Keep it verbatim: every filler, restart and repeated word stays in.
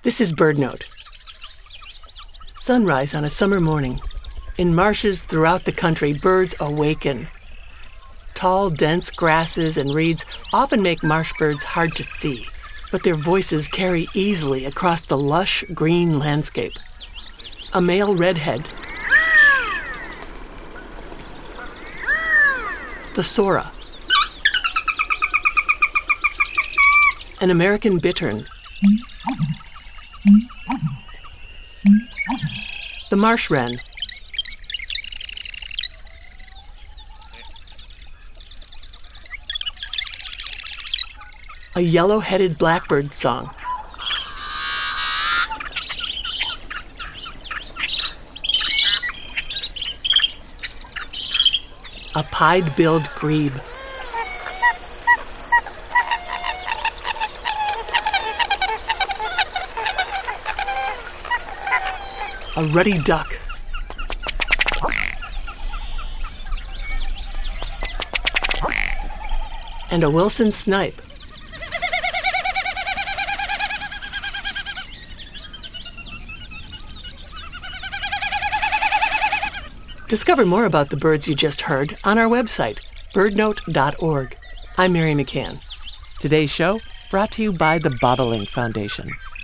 This is BirdNote. Sunrise on a summer morning. In marshes throughout the country, birds awaken. Tall, dense grasses and reeds often make marsh birds hard to see, but their voices carry easily across the lush, green landscape. A male redhead, the sora, an American bittern, the marsh wren, a yellow-headed blackbird song, a pied-billed grebe, a ruddy duck, and a Wilson snipe. Discover more about the birds you just heard on our website, bird note dot org. I'm Mary McCann. Today's show brought to you by the Bobolink Foundation.